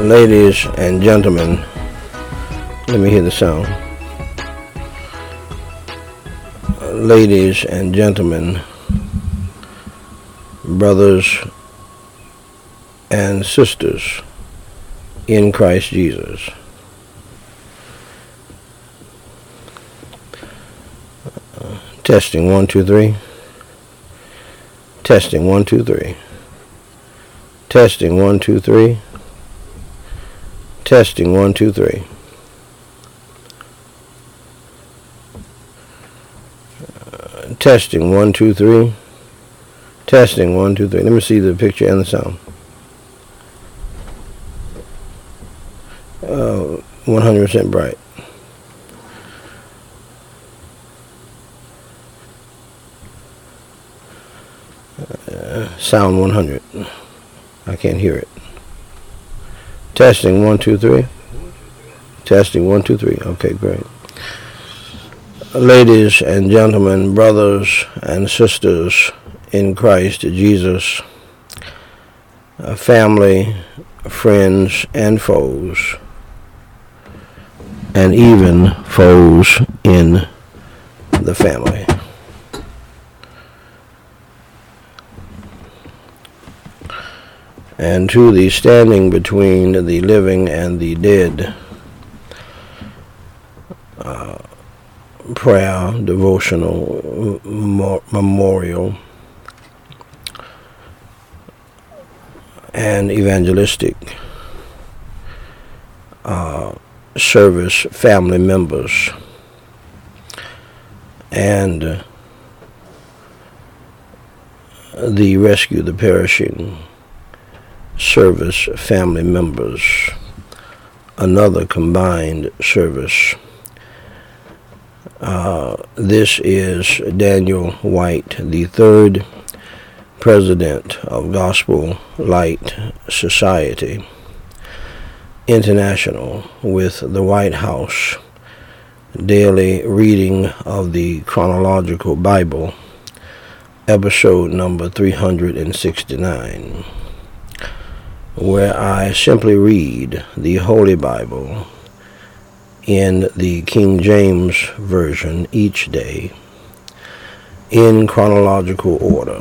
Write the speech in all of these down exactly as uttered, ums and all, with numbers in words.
Ladies and gentlemen, let me hear the sound. Ladies and gentlemen, brothers and sisters in Christ Jesus. Uh, testing one, two, three. Testing one, two, three. Testing one, two, three. Testing one, two, three. Uh, testing one, two, three. Testing one, two, three. Let me see the picture and the sound. Uh, one hundred percent bright. Uh, sound one hundred. I can't hear it. Testing one, two, three. Testing one, two, three. Okay, great. Ladies and gentlemen, brothers and sisters in Christ Jesus, uh, family, friends, and foes, and even foes in the family. And to the standing between the living and the dead, uh, prayer, devotional, memorial, and evangelistic uh, service family members, and uh, the Rescue the Perishing service family members, another combined service. Uh, this is Daniel White, the third president of Gospel Light Society International, with the White House daily reading of the Chronological Bible, episode number three hundred sixty-nine. Where I simply read the Holy Bible in the King James Version each day in chronological order.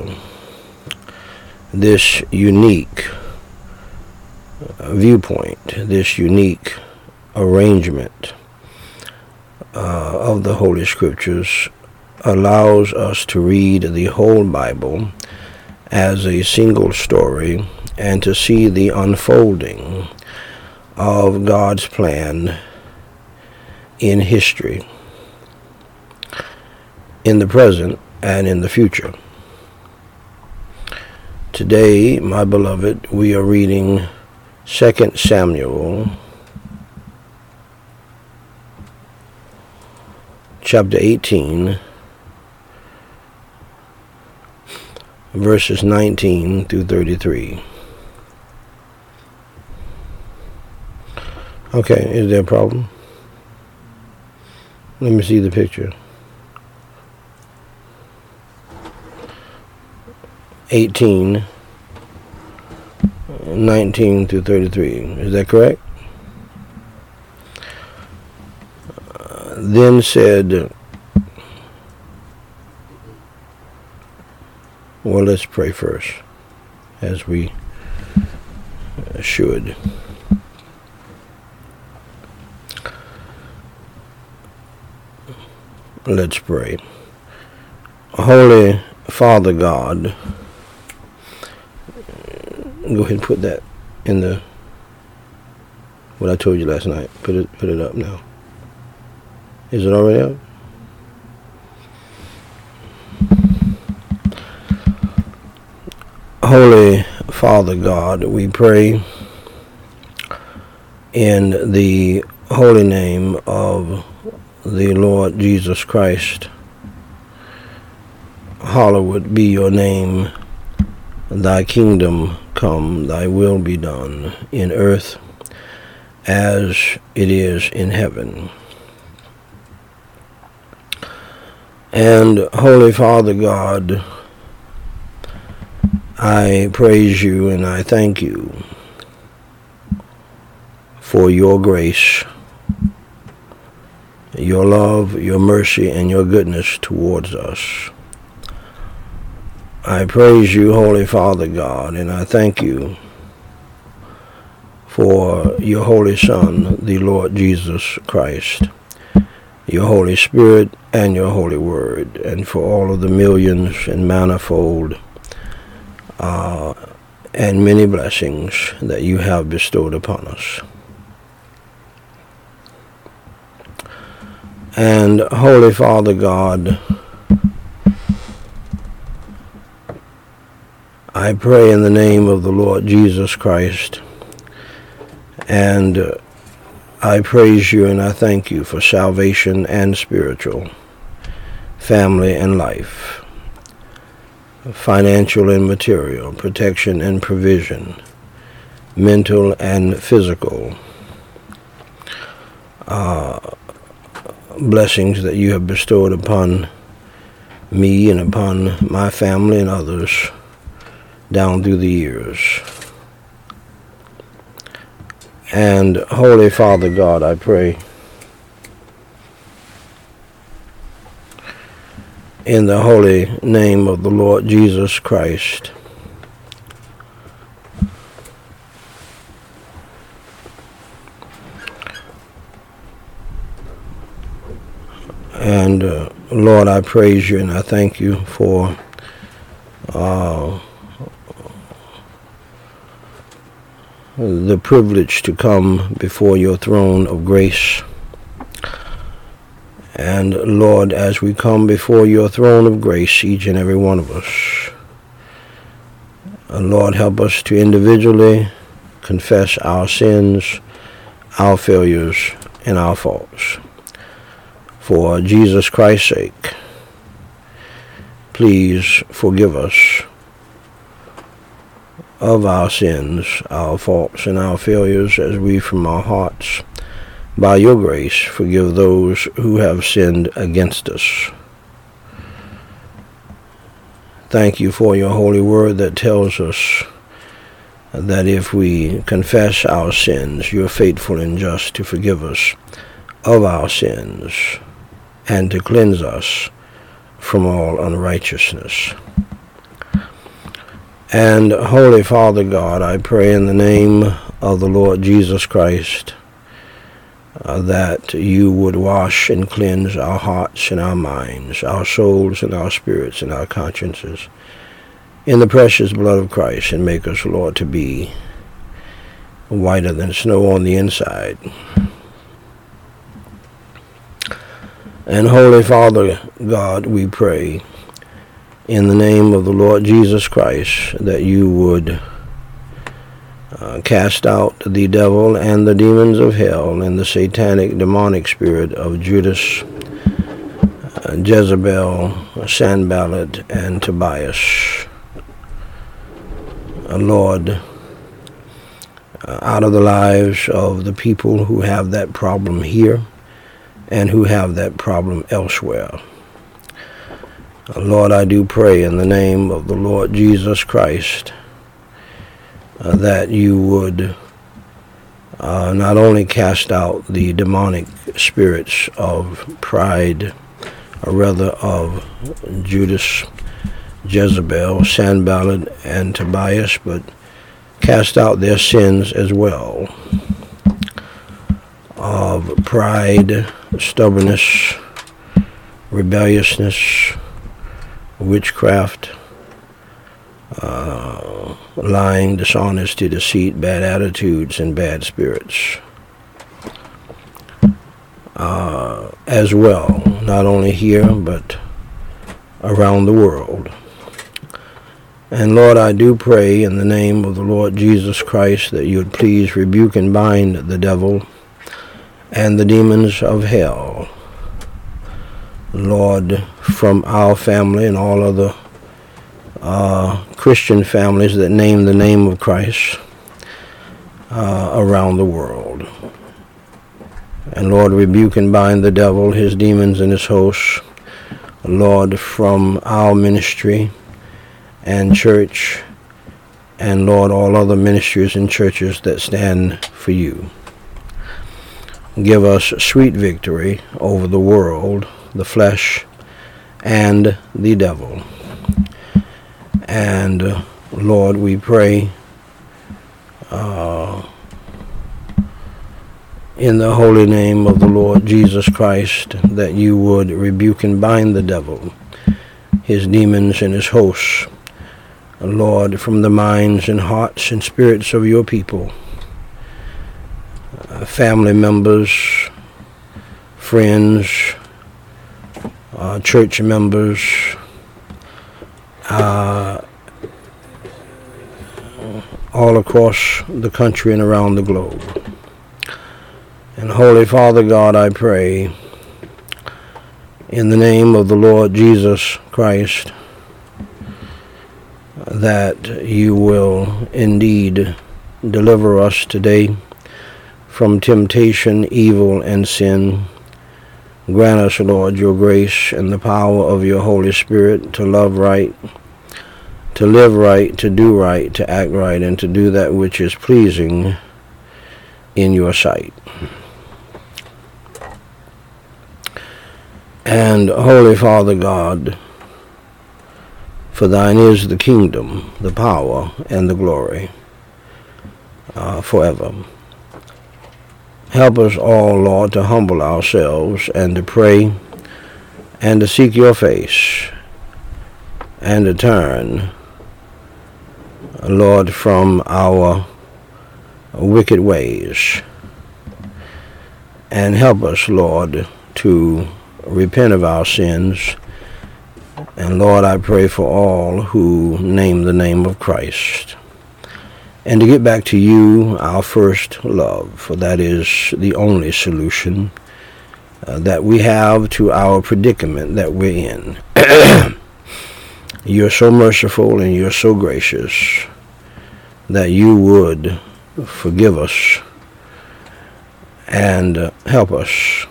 This unique viewpoint, this unique arrangement uh, of the Holy Scriptures allows us to read the whole Bible as a single story and to see the unfolding of God's plan in history, in the present and in the future. Today, my beloved, we are reading Second Samuel chapter eighteen, verses nineteen through thirty-three. Okay, is there a problem? Let me see the picture. eighteen, nineteen through thirty-three. Is that correct? Uh, then said, well, let's pray first, as we should. Let's pray. Holy Father God, go ahead and put that in the, what I told you last night. Put it, put it up now. Is it already up? Holy Father God, we pray in the holy name of the Lord Jesus Christ. Hallowed be your name. Thy kingdom come, thy will be done in earth as it is in heaven. And Holy Father God, I praise you and I thank you for your grace, your love, your mercy, and your goodness towards us. I praise you, Holy Father God, and I thank you for your Holy Son, the Lord Jesus Christ, your Holy Spirit, and your Holy Word, and for all of the millions and manifold uh, and many blessings that you have bestowed upon us. And Holy Father God, I pray in the name of the Lord Jesus Christ, and uh, I praise you and I thank you for salvation and spiritual, family and life, financial and material, protection and provision, mental and physical, uh, blessings that you have bestowed upon me and upon my family and others down through the years. And Holy Father God, I pray in the holy name of the Lord Jesus Christ, and uh, Lord, I praise you and I thank you for uh, the privilege to come before your throne of grace. And Lord, as we come before your throne of grace, each and every one of us, uh, Lord, help us to individually confess our sins, our failures, and our faults. For Jesus Christ's sake, please forgive us of our sins, our faults, and our failures, as we from our hearts, by your grace, forgive those who have sinned against us. Thank you for your holy word that tells us that if we confess our sins, you are faithful and just to forgive us of our sins and to cleanse us from all unrighteousness. And Holy Father God, I pray in the name of the Lord Jesus Christ uh, that you would wash and cleanse our hearts and our minds, our souls and our spirits and our consciences in the precious blood of Christ, and make us, Lord, to be whiter than snow on the inside. And Holy Father God, we pray in the name of the Lord Jesus Christ that you would uh, cast out the devil and the demons of hell and the satanic demonic spirit of Judas, uh, Jezebel, Sanballat, and Tobias. Uh, Lord, uh, out of the lives of the people who have that problem here and who have that problem elsewhere. Lord, I do pray in the name of the Lord Jesus Christ uh, that you would uh, not only cast out the demonic spirits of pride, or rather of Judas, Jezebel, Sanballat, and Tobias, but cast out their sins as well of pride, stubbornness, rebelliousness, witchcraft, uh, lying, dishonesty, deceit, bad attitudes, and bad spirits uh, as well, not only here but around the world. And Lord, I do pray in the name of the Lord Jesus Christ that you would please rebuke and bind the devil and the demons of hell, Lord, from our family and all other uh, Christian families that name the name of Christ uh, around the world. And Lord, rebuke and bind the devil, his demons, and his hosts, Lord, from our ministry and church, and Lord, all other ministries and churches that stand for you. give us sweet victory over the world, the flesh, and the devil. And uh, Lord, we pray uh, in the holy name of the Lord Jesus Christ that you would rebuke and bind the devil, his demons and his hosts, Lord, from the minds and hearts and spirits of your people, uh, family members, friends, uh, church members, uh, all across the country and around the globe. And Holy Father God, I pray in the name of the Lord Jesus Christ that you will indeed deliver us today from temptation, evil, and sin. Grant us, Lord, your grace and the power of your Holy Spirit to love right, to live right, to do right, to act right, and to do that which is pleasing in your sight. And Holy Father God, for thine is the kingdom, the power, and the glory uh, forever. Help us all, Lord, to humble ourselves and to pray and to seek your face and to turn, Lord, from our wicked ways. And help us, Lord, to repent of our sins. And Lord, I pray for all who name the name of Christ, and to get back to you, our first love, for that is the only solution uh, that we have to our predicament that we're in. You're so merciful and you're so gracious that you would forgive us and uh, help us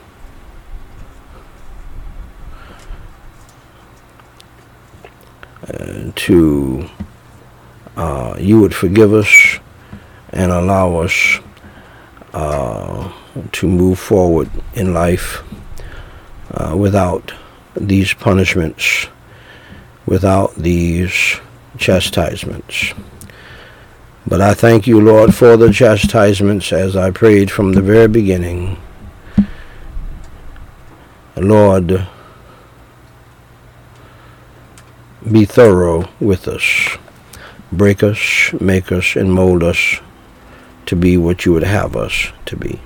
Uh, to uh, you would forgive us and allow us uh, to move forward in life uh, without these punishments, without these chastisements. But I thank you, Lord, for the chastisements, as I prayed from the very beginning. Lord, be thorough with us. Break us, make us, and mold us to be what you would have us to be.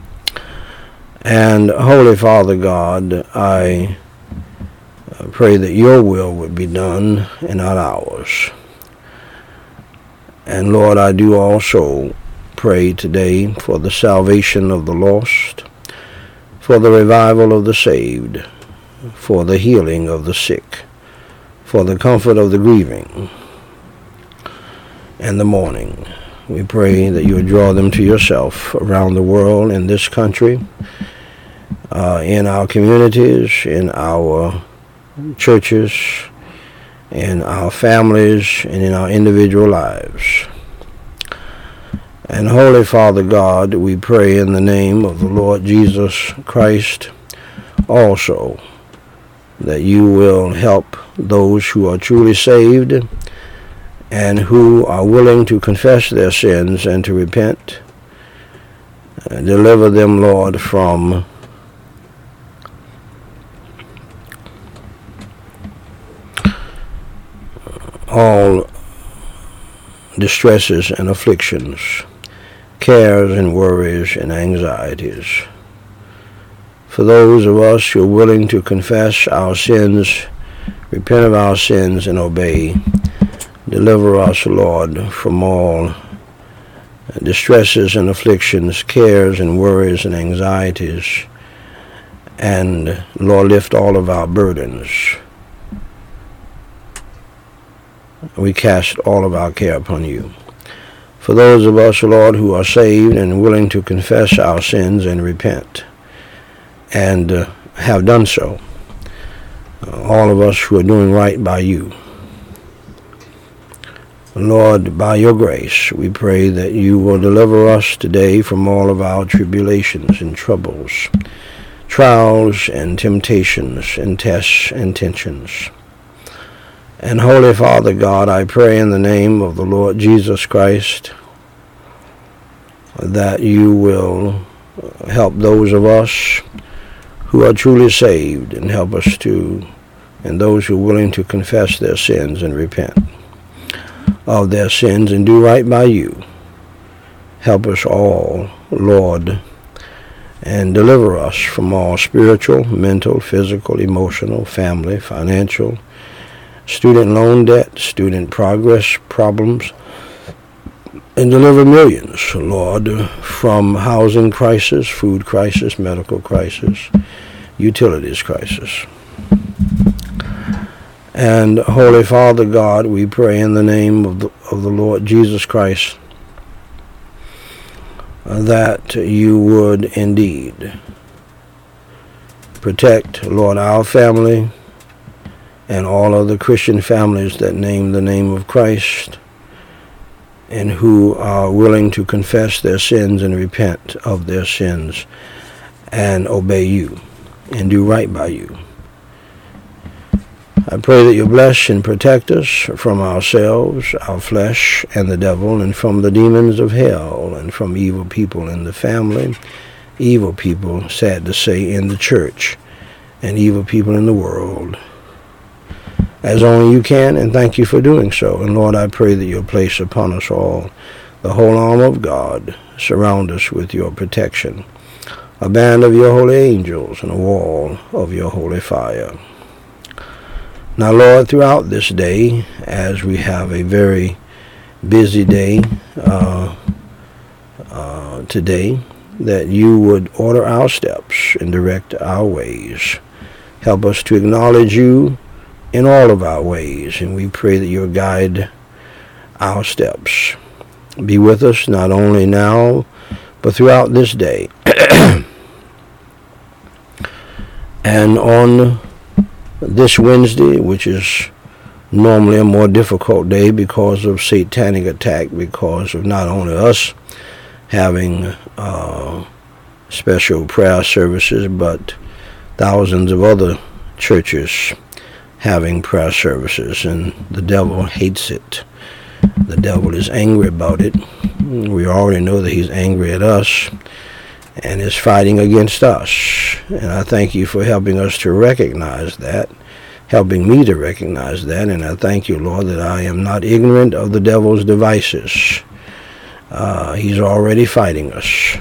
And Holy Father God, I pray that your will would be done and not ours. And Lord, I do also pray today for the salvation of the lost, for the revival of the saved, for the healing of the sick, for the comfort of the grieving and the mourning. We pray that you would draw them to yourself around the world, in this country, uh, in our communities, in our churches, in our families, and in our individual lives. And Holy Father God, we pray in the name of the Lord Jesus Christ also that you will help those who are truly saved and who are willing to confess their sins and to repent. Uh, deliver them, Lord, from all distresses and afflictions, cares and worries and anxieties. For those of us who are willing to confess our sins, repent of our sins, and obey, deliver us, Lord, from all distresses and afflictions, cares and worries and anxieties, and, Lord, lift all of our burdens. We cast all of our care upon you. For those of us, Lord, who are saved and willing to confess our sins and repent, and uh, have done so, uh, all of us who are doing right by you, Lord, by your grace, we pray that you will deliver us today from all of our tribulations and troubles, trials and temptations and tests and tensions. And Holy Father God, I pray in the name of the Lord Jesus Christ that you will help those of us who are truly saved, and help us to, and those who are willing to confess their sins and repent of their sins and do right by you. Help us all, Lord, and deliver us from all spiritual, mental, physical, emotional, family, financial, student loan debt, student progress problems, and deliver millions, Lord, from housing crisis, food crisis, medical crisis, utilities crisis. And Holy Father God, we pray in the name of the, of the Lord Jesus Christ uh, that you would indeed protect, Lord, our family and all other Christian families that name the name of Christ and who are willing to confess their sins and repent of their sins and obey you and do right by you. I pray that you bless and protect us from ourselves, our flesh, and the devil, and from the demons of hell, and from evil people in the family, evil people, sad to say, in the church, and evil people in the world, as only you can, and thank you for doing so. And Lord, I pray that you'll place upon us all the whole armor of God, surround us with your protection, a band of your holy angels, and a wall of your holy fire. Now, Lord, throughout this day, as we have a very busy day uh, uh, today, that you would order our steps and direct our ways. Help us to acknowledge you in all of our ways, and we pray that you'll guide our steps. Be with us not only now, but throughout this day. And on this Wednesday, which is normally a more difficult day because of satanic attack, because of not only us having uh, special prayer services, but thousands of other churches having prayer services, and the devil hates it. The devil is angry about it. We already know that he's angry at us and is fighting against us. And I thank you for helping us to recognize that, helping me to recognize that. And I thank you, Lord, that I am not ignorant of the devil's devices. Uh, he's already fighting us.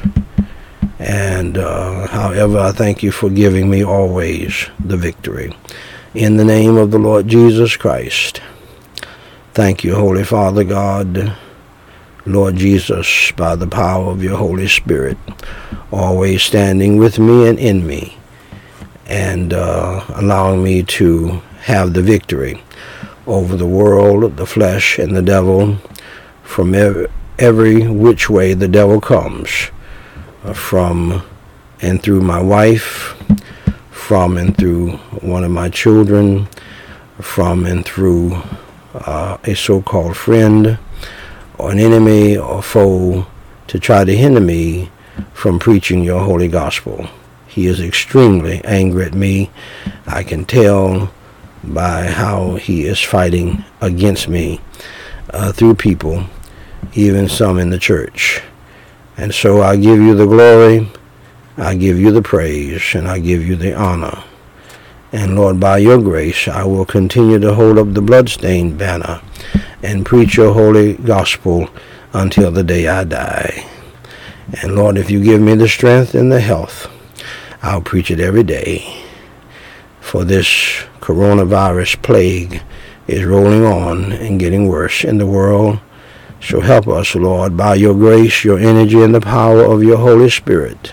And uh, however, I thank you for giving me always the victory. In the name of the Lord Jesus Christ. Thank you, Holy Father God, Lord Jesus, by the power of your Holy Spirit, always standing with me and in me, and uh, allowing me to have the victory over the world, the flesh, and the devil, from every, every which way the devil comes, uh, from and through my wife, from and through one of my children, from and through uh, a so-called friend, or an enemy or foe, to try to hinder me from preaching your holy gospel. He is extremely angry at me. I can tell by how he is fighting against me uh, through people, even some in the church. And so I give you the glory, I give you the praise, and I give you the honor. And Lord, by your grace, I will continue to hold up the bloodstained banner and preach your holy gospel until the day I die. And Lord, if you give me the strength and the health, I'll preach it every day. For this coronavirus plague is rolling on and getting worse in the world. So help us, Lord, by your grace, your energy, and the power of your Holy Spirit,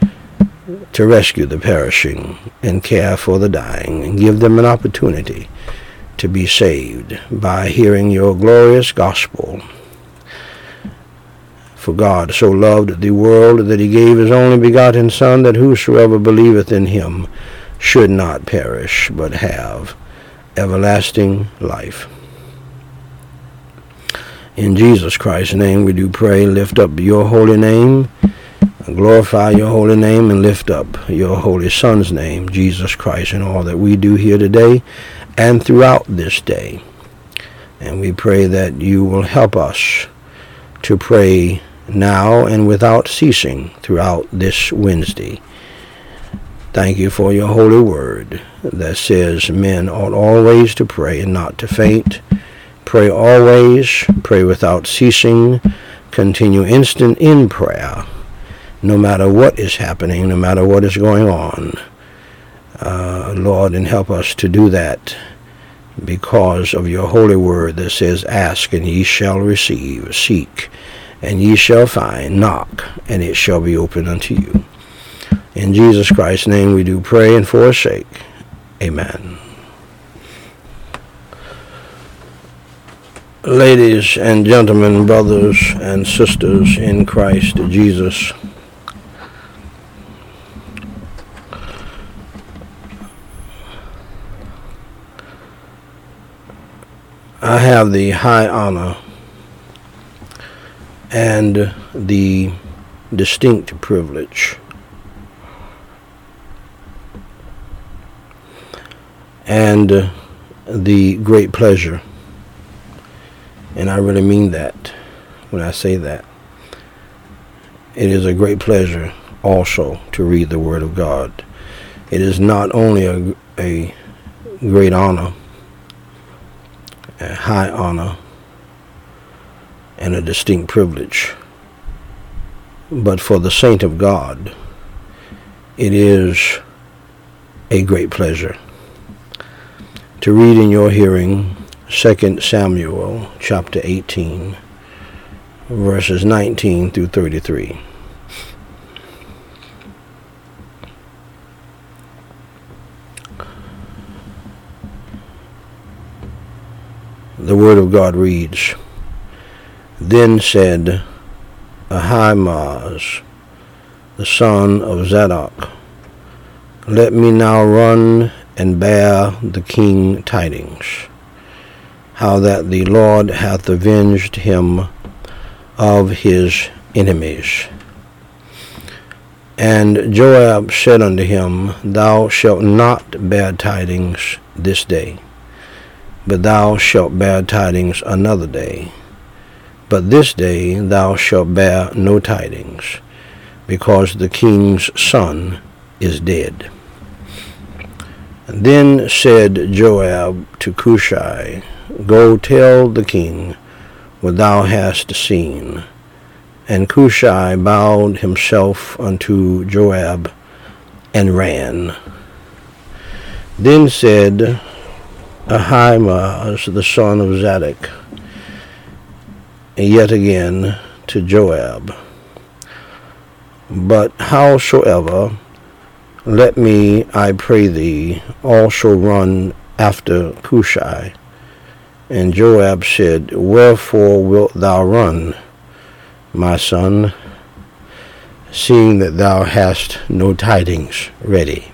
to rescue the perishing and care for the dying, and give them an opportunity to be saved by hearing your glorious gospel. For God so loved the world that he gave his only begotten Son, that whosoever believeth in him should not perish, but have everlasting life. In Jesus Christ's name we do pray, lift up your holy name, glorify your holy name, and lift up your holy Son's name, Jesus Christ, in all that we do here today and throughout this day. And we pray that you will help us to pray now and without ceasing throughout this Wednesday. Thank you for your holy word that says men ought always to pray and not to faint. Pray always, pray without ceasing, continue instant in prayer, no matter what is happening, no matter what is going on. Uh, Lord, and help us to do that because of your holy word that says, ask and ye shall receive, seek and ye shall find, knock and it shall be opened unto you. In Jesus Christ's name we do pray and forsake. Amen. Ladies and gentlemen, brothers and sisters in Christ Jesus, I have the high honor and the distinct privilege and the great pleasure, and I really mean that when I say that. It is a great pleasure also to read the Word of God. It is not only a, a great honor, a high honor, and a distinct privilege, but for the saint of God, it is a great pleasure to read in your hearing Second Samuel chapter eighteen, verses nineteen through thirty-three. The word of God reads, Then said Ahimaaz, the son of Zadok, Let me now run and bear the king tidings, how that the Lord hath avenged him of his enemies. And Joab said unto him, Thou shalt not bear tidings this day, but thou shalt bear tidings another day. But this day thou shalt bear no tidings, because the king's son is dead. Then said Joab to Cushai, Go tell the king what thou hast seen. And Cushai bowed himself unto Joab and ran. Then said Ahimaaz the son of Zadok yet again to Joab, But howsoever, let me, I pray thee, also run after Cushai. And Joab said, Wherefore wilt thou run, my son, seeing that thou hast no tidings ready?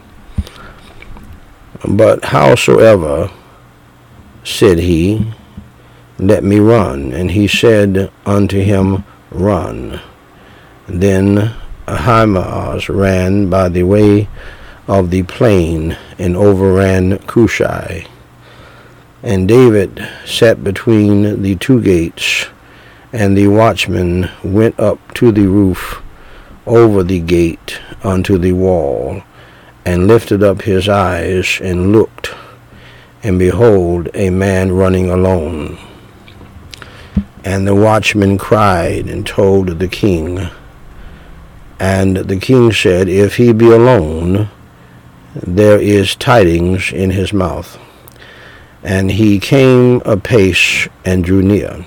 But howsoever, said he, let me run. And he said unto him, Run. Then Ahimaaz ran by the way of the plain and overran Cushai. And David sat between the two gates, and the watchman went up to the roof over the gate unto the wall, and lifted up his eyes and looked, and behold, a man running alone. And the watchman cried and told the king. And the king said, If he be alone, there is tidings in his mouth. And he came apace and drew near.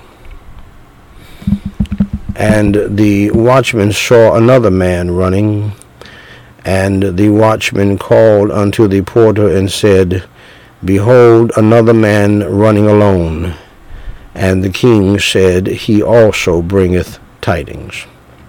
And the watchman saw another man running. And the watchman called unto the porter and said, Behold, another man running alone. And the king said, He also bringeth tidings.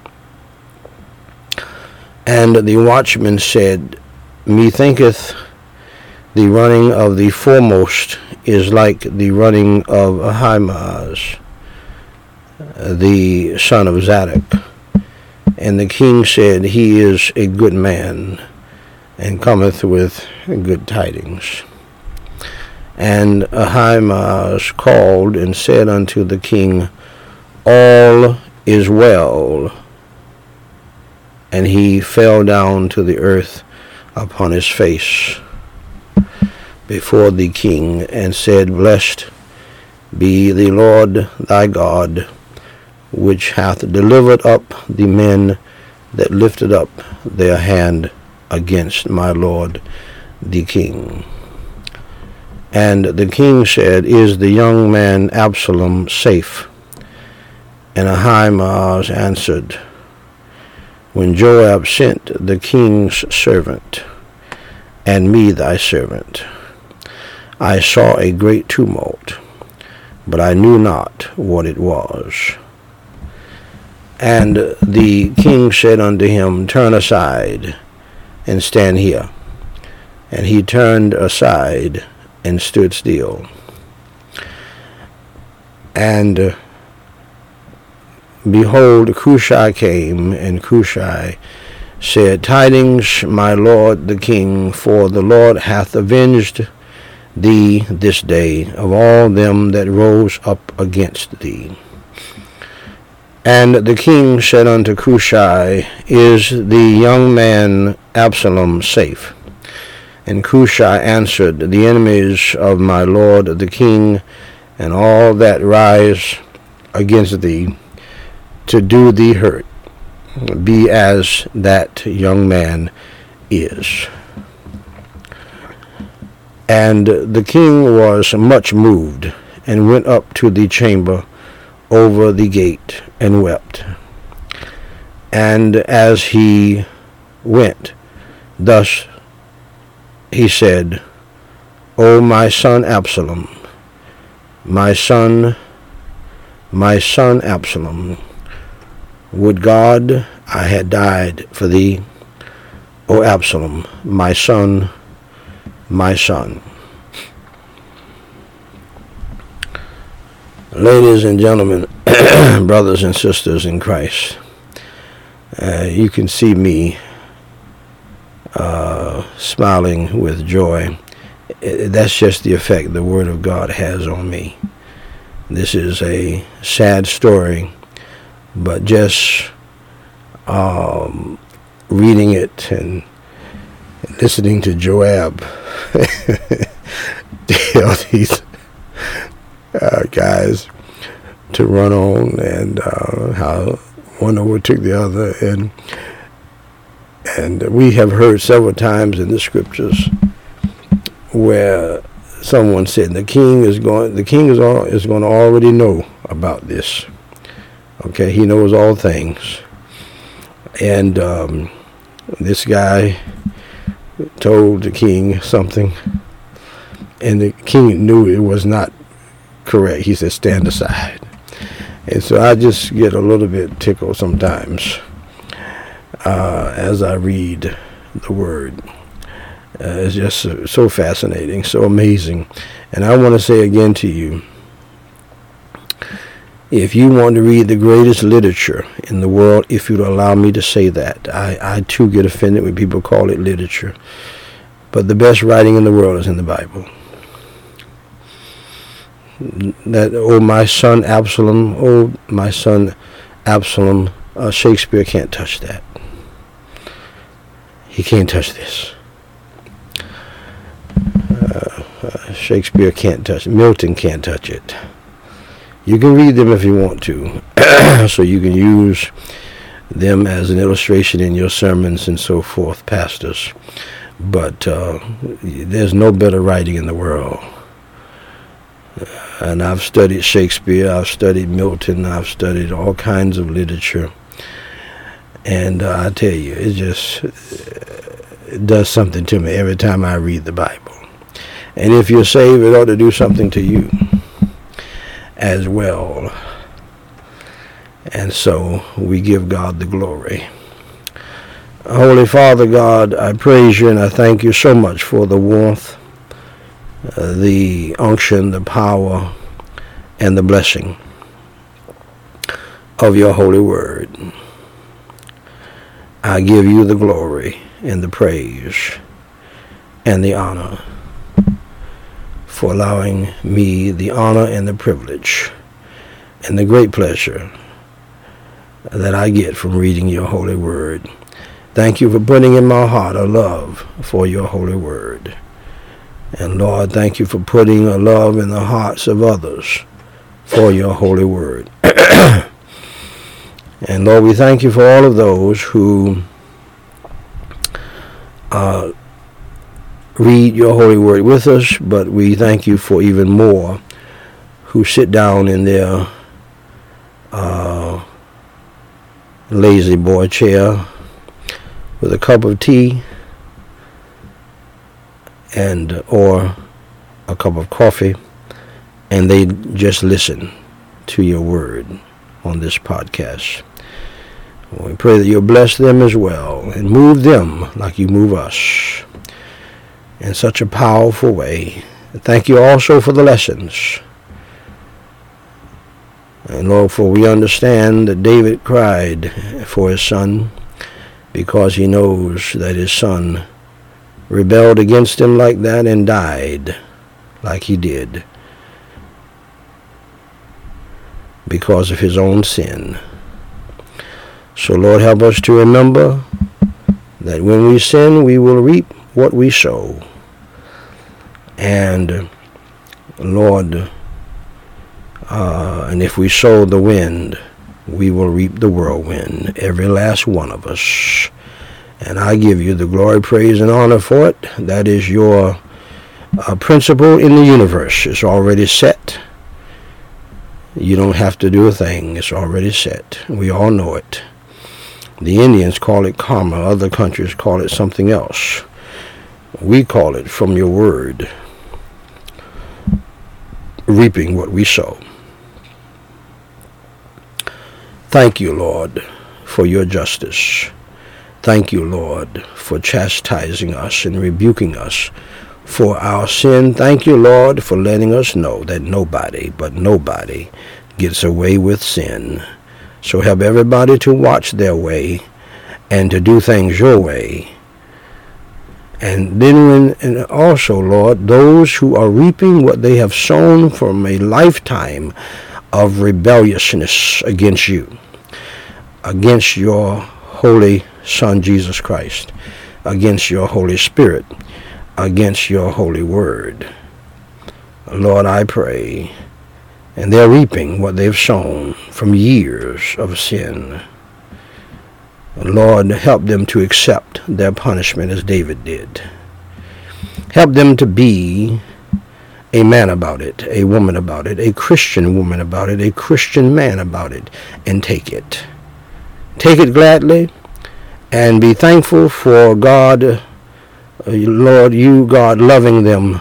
And the watchman said, Methinketh the running of the foremost is like the running of Ahimaaz. the son of Zadok. And the king said, He is a good man, and cometh with good tidings. And Ahimaaz called and said unto the king, All is well. And he fell down to the earth upon his face before the king, and said, Blessed be the Lord thy God, which hath delivered up the men that lifted up their hand against my lord the king. And the king said, Is the young man Absalom safe? And Ahimaaz answered, When Joab sent the king's servant, and me thy servant, I saw a great tumult, but I knew not what it was. And the king said unto him, Turn aside, and stand here. And he turned aside, and stood still. And uh, behold, Cushai came, and Cushai said, Tidings, my lord the king, for the Lord hath avenged thee this day of all them that rose up against thee. And the king said unto Cushai, Is the young man Absalom safe? And Cushai answered, The enemies of my lord the king, and all that rise against thee to do thee hurt, be as that young man is. And the king was much moved, and went up to the chamber over the gate, and wept. And as he went, thus he said, O my son Absalom, my son, my son Absalom, would God I had died for thee, O Absalom, my son, my son. Ladies and gentlemen, brothers and sisters in Christ, uh, you can see me uh, smiling with joy. That's just the effect the Word of God has on me. This is a sad story, but just um, reading it and listening to Joab tell these uh, guys to run on, and uh, how one overtook the other, and and we have heard several times in the scriptures where someone said the king is going, the king is all, is going to already know about this. Okay, he knows all things, and um, this guy told the king something, and the king knew it was not correct. He said, "Stand aside." And so I just get a little bit tickled sometimes uh, as I read the Word. Uh, it's just so, so fascinating, so amazing. And I want to say again to you, if you want to read the greatest literature in the world, if you'd allow me to say that, I, I too get offended when people call it literature, but the best writing in the world is in the Bible. That, oh, my son Absalom, oh, my son Absalom, uh, Shakespeare can't touch that. He can't touch this. Uh, uh, Shakespeare can't touch it. Milton can't touch it. You can read them if you want to, so you can use them as an illustration in your sermons and so forth, pastors. But uh, there's no better writing in the world. And I've studied Shakespeare, I've studied Milton, I've studied all kinds of literature. And uh, I tell you, it just it does something to me every time I read the Bible. And if you're saved, it ought to do something to you as well. And so we give God the glory. Holy Father God, I praise you and I thank you so much for the warmth, Uh, the unction, the power, and the blessing of your holy word. I give you the glory and the praise and the honor for allowing me the honor and the privilege and the great pleasure that I get from reading your holy word. Thank you for putting in my heart a love for your holy word. And Lord, thank you for putting a love in the hearts of others for your holy word. And Lord, we thank you for all of those who uh, read your holy word with us, but we thank you for even more who sit down in their uh, lazy boy chair with a cup of tea and or a cup of coffee, and they just listen to your word on this podcast. We pray that you'll bless them as well and move them like you move us in such a powerful way. Thank you also for the lessons. And Lord, for we understand that David cried for his son because he knows that his son rebelled against him like that and died like he did because of his own sin. So Lord, help us to remember that when we sin, we will reap what we sow. And Lord, uh, and if we sow the wind, we will reap the whirlwind, every last one of us. And I give you the glory, praise, and honor for it. That is your uh, principle in the universe. It's already set. You don't have to do a thing. It's already set. We all know it. The Indians call it karma. Other countries call it something else. We call it from your word, reaping what we sow. Thank you, Lord, for your justice. Thank you, Lord, for chastising us and rebuking us for our sin. Thank you, Lord, for letting us know that nobody, but nobody, gets away with sin. So help everybody to watch their way and to do things your way. And then when, and also, Lord, those who are reaping what they have sown from a lifetime of rebelliousness against you, against your holy Son, Jesus Christ, against your Holy Spirit, against your holy word. Lord, I pray, and they're reaping what they've sown from years of sin. Lord, help them to accept their punishment as David did. Help them to be a man about it, a woman about it, a Christian woman about it, a Christian man about it, and take it. Take it gladly and be thankful for God, uh, Lord, you, God, loving them,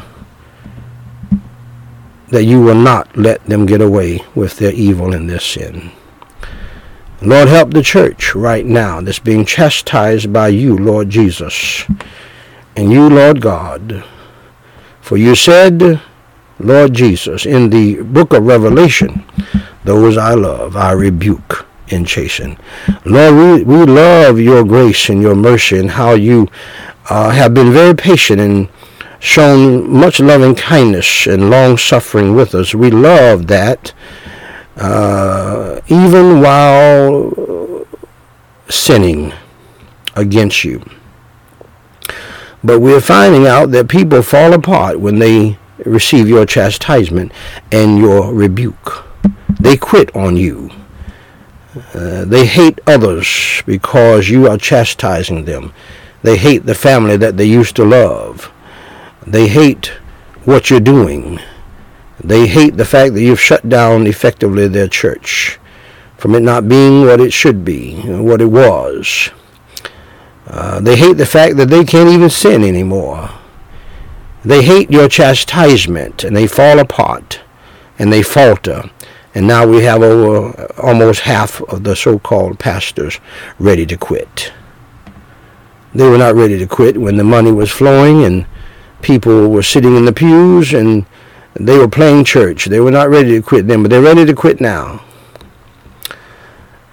that you will not let them get away with their evil and their sin. Lord, help the church right now that's being chastised by you, Lord Jesus, and you, Lord God. For you said, Lord Jesus, in the book of Revelation, those I love, I rebuke and chasten. Lord, we, we love your grace and your mercy and how you uh, have been very patient and shown much loving kindness and long suffering with us. We love that uh, even while sinning against you. But we're finding out that people fall apart when they receive your chastisement and your rebuke. They quit on you. Uh, they hate others because you are chastising them. They hate the family that they used to love. They hate what you're doing. They hate the fact that you've shut down effectively their church from it not being what it should be, what it was. Uh, they hate the fact that they can't even sin anymore. They hate your chastisement, and they fall apart, and they falter. And now we have over almost half of the so-called pastors ready to quit. They were not ready to quit when the money was flowing and people were sitting in the pews and they were playing church. They were not ready to quit then, but they're ready to quit now.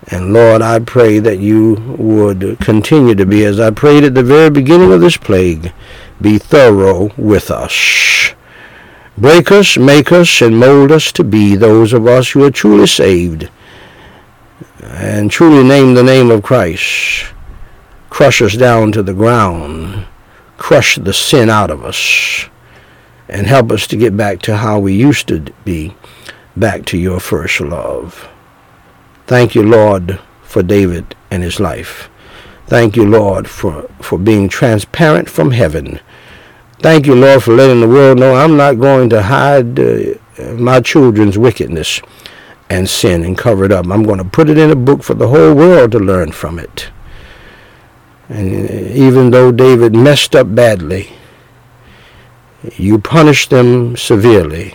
And Lord, I pray that you would continue to be, as I prayed at the very beginning of this plague, be thorough with us. Break us, make us, and mold us to be those of us who are truly saved and truly name the name of Christ. Crush us down to the ground. Crush the sin out of us. And help us to get back to how we used to be, back to your first love. Thank you, Lord, for David and his life. Thank you, Lord, for, for being transparent from heaven. Thank you, Lord, for letting the world know I'm not going to hide uh, my children's wickedness and sin and cover it up. I'm going to put it in a book for the whole world to learn from it. And even though David messed up badly, you punished them severely.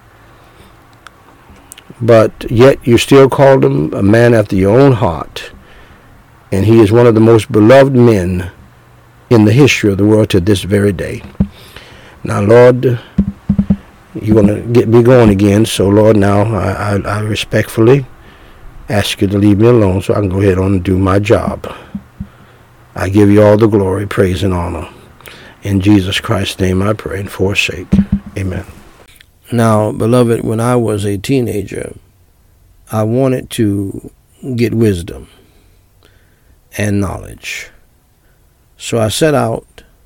But yet you still called him a man after your own heart. And he is one of the most beloved men in the history of the world to this very day. Now, Lord, you're going to get me going again. So, Lord, now I, I, I respectfully ask you to leave me alone so I can go ahead on and do my job. I give you all the glory, praise, and honor. In Jesus Christ's name I pray and forsake. Amen. Now, beloved, when I was a teenager, I wanted to get wisdom and knowledge. So I set out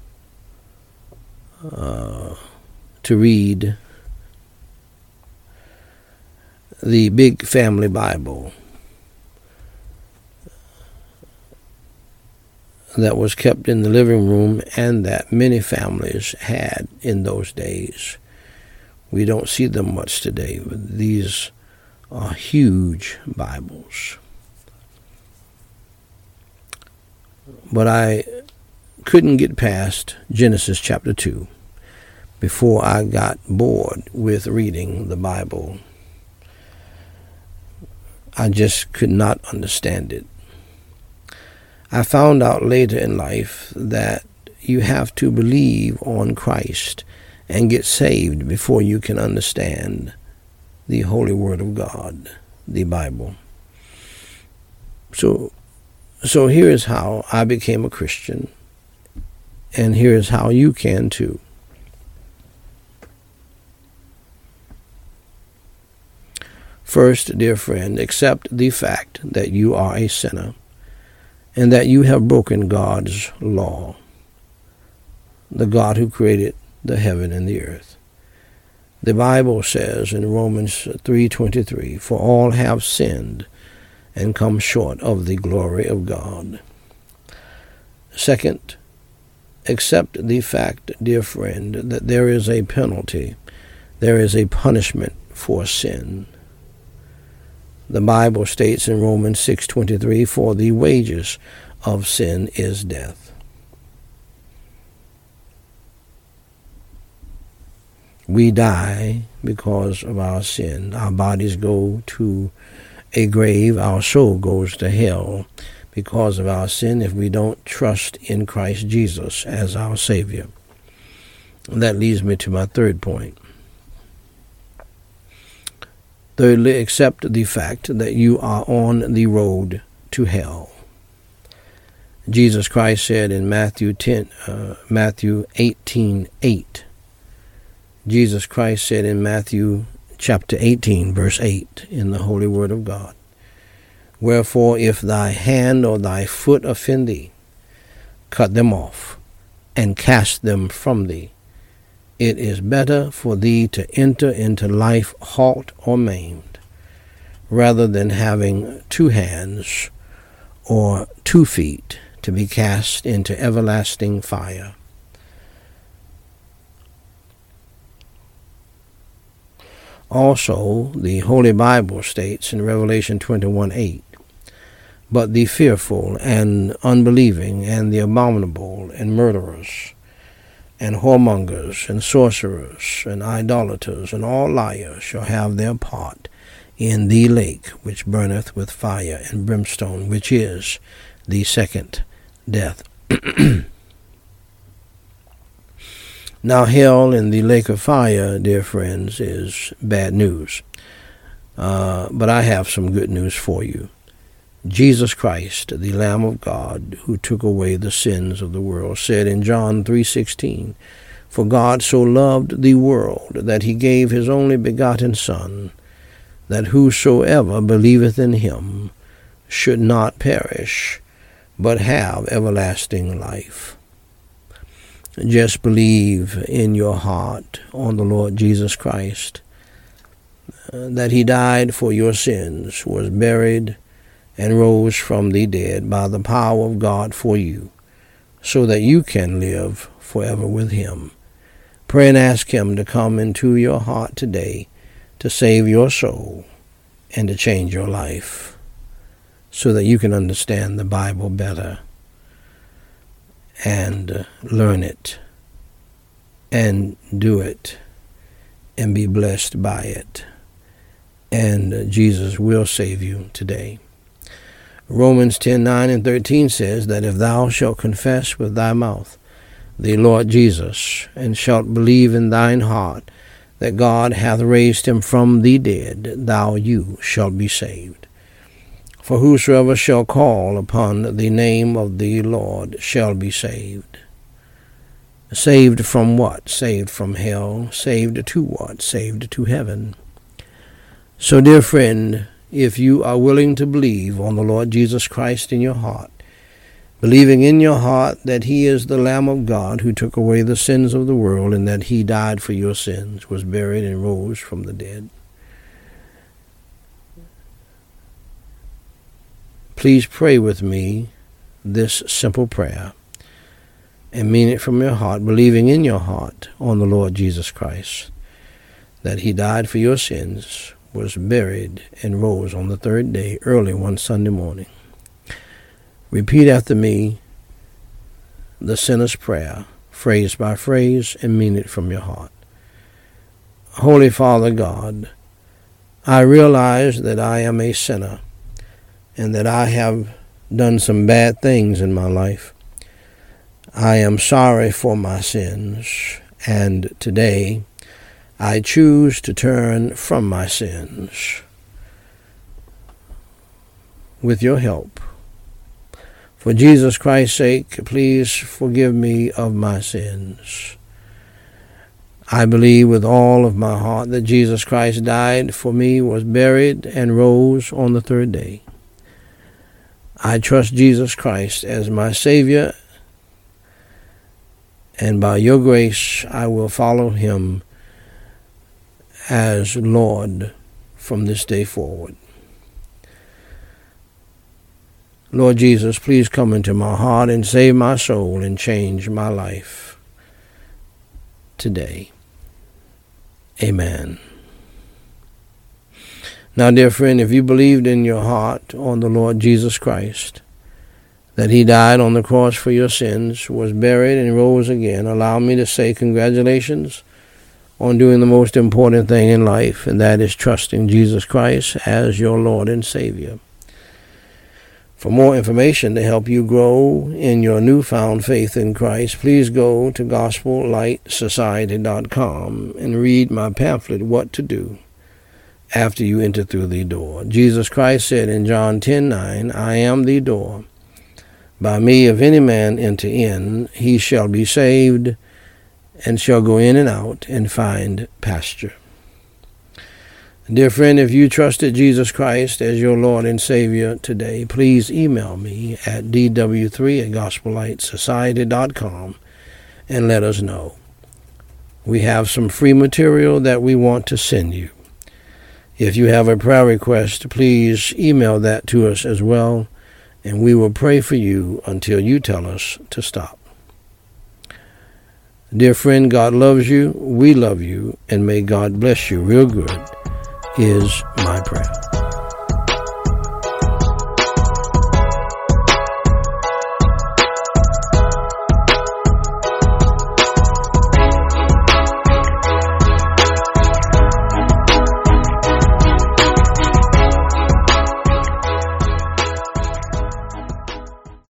uh, to read the Big Family Bible that was kept in the living room and that many families had in those days. We don't see them much today, but these are huge Bibles. But I couldn't get past Genesis chapter two before I got bored with reading the Bible. I just could not understand it. I found out later in life that you have to believe on Christ and get saved before you can understand the Holy Word of God, the Bible. So, so here is how I became a Christian, and here is how you can too. First, dear friend, accept the fact that you are a sinner and that you have broken God's law, the God who created the heaven and the earth. The Bible says in Romans three twenty-three, "For all have sinned and come short of the glory of God." Second, accept the fact, dear friend, that there is a penalty, there is a punishment for sin. The Bible states in Romans six twenty-three, "For the wages of sin is death." We die because of our sin. Our bodies go to a grave. Our soul goes to hell because of our sin if we don't trust in Christ Jesus as our Savior. And that leads me to my third point. Thirdly, accept the fact that you are on the road to hell. Jesus Christ said in Matthew ten, uh, Matthew eighteen eight. Jesus Christ said in Matthew chapter eighteen, verse eight, in the Holy Word of God, "Wherefore, if thy hand or thy foot offend thee, cut them off, and cast them from thee. It is better for thee to enter into life halt or maimed, rather than having two hands or two feet to be cast into everlasting fire." Also, the Holy Bible states in Revelation twenty-one eight, "But the fearful and unbelieving and the abominable and murderers and whoremongers and sorcerers and idolaters and all liars shall have their part in the lake which burneth with fire and brimstone, which is the second death." Now, hell and the lake of fire, dear friends, is bad news. Uh, but I have some good news for you. Jesus Christ, the Lamb of God, who took away the sins of the world, said in John three sixteen, "For God so loved the world that he gave his only begotten Son, that whosoever believeth in him should not perish, but have everlasting life." Just believe in your heart on the Lord Jesus Christ, uh, that he died for your sins, was buried, and rose from the dead by the power of God for you, so that you can live forever with him. Pray and ask him to come into your heart today to save your soul and to change your life, so that you can understand the Bible better and uh, learn it and do it and be blessed by it. And uh, Jesus will save you today. Romans ten nine and thirteen says that if thou shalt confess with thy mouth the Lord Jesus, and shalt believe in thine heart that God hath raised him from the dead, thou you shalt be saved. For whosoever shall call upon the name of the Lord shall be saved. Saved from what? Saved from hell. Saved to what? Saved to heaven. So, dear friend, if you are willing to believe on the Lord Jesus Christ in your heart, believing in your heart that he is the Lamb of God who took away the sins of the world, and that he died for your sins, was buried, and rose from the dead, please pray with me this simple prayer and mean it from your heart, believing in your heart on the Lord Jesus Christ, that he died for your sins, was buried, and rose on the third day early one Sunday morning. Repeat after me the sinner's prayer, phrase by phrase, and mean it from your heart. Holy Father God, I realize that I am a sinner and that I have done some bad things in my life. I am sorry for my sins, and today I choose to turn from my sins. With your help, for Jesus Christ's sake, please forgive me of my sins. I believe with all of my heart that Jesus Christ died for me, was buried, and rose on the third day. I trust Jesus Christ as my Savior, and by your grace I will follow him as Lord from this day forward. Lord Jesus, please come into my heart and save my soul and change my life today. Amen. Now, dear friend, if you believed in your heart on the Lord Jesus Christ, that he died on the cross for your sins, was buried, and rose again, allow me to say congratulations on doing the most important thing in life, and that is trusting Jesus Christ as your Lord and Savior. For more information to help you grow in your newfound faith in Christ, please go to gospel light society dot com and read my pamphlet, What to Do After You Enter Through the Door. Jesus Christ said in John ten nine, I am the door. By me, if any man enter in, he shall be saved, and shall go in and out and find pasture. Dear friend, if you trusted Jesus Christ as your Lord and Savior today, please email me at d w three at gospel light society dot com and let us know. We have some free material that we want to send you. If you have a prayer request, please email that to us as well, and we will pray for you until you tell us to stop. Dear friend, God loves you, we love you, and may God bless you real good is my prayer.